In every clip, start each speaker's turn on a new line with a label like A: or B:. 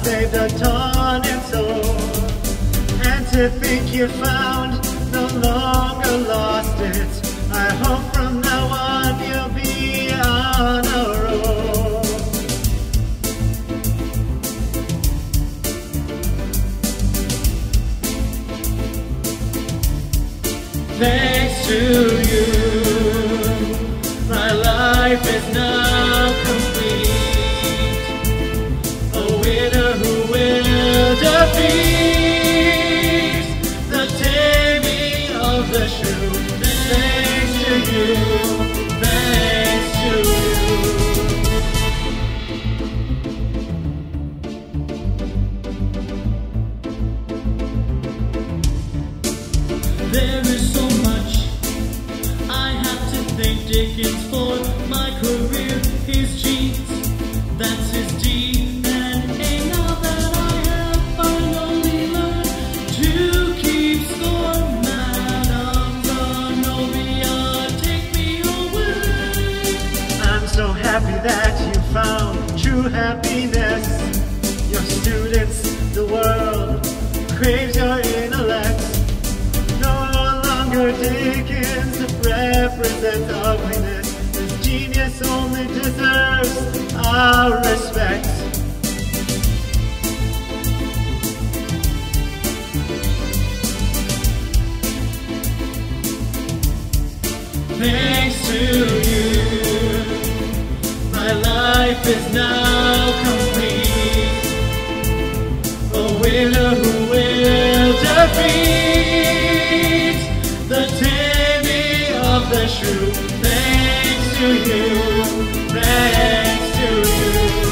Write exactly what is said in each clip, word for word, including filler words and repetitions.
A: saved a torn soul. And to think you found, no longer lost it. I hope from now on you'll be on a roll. Thanks to you, my life is now complete. A winner who will defeat the taming of the shrew. Thanks to you, thanks to you. There is so much I have to thank Dickens for. My career, his genes, that's his D N A. Now that I have finally learned to keep score, Madame Zenobia, take me away. I'm so happy that you found true happiness. Your students, the world craves your intellect. No longer Dickens represents ugliness. His genius only deserves our respect. Thanks to you, my life is now complete. A winner who will defeat the taming of the shrew. Thanks to you, thanks to you.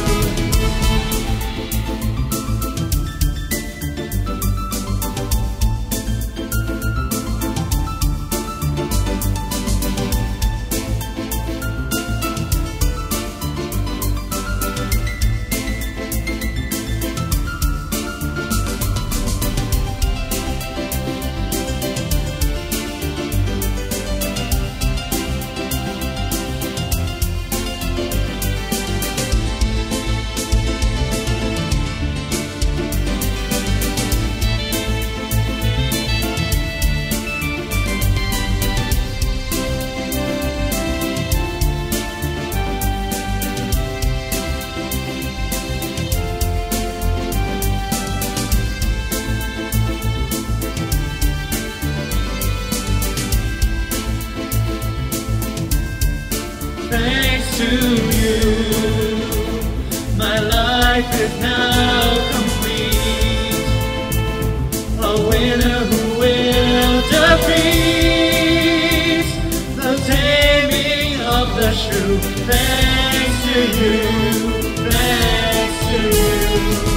A: Thanks to you, my life is now complete. A winner who will defeat the taming of the shrew. Thanks to you, thanks to you.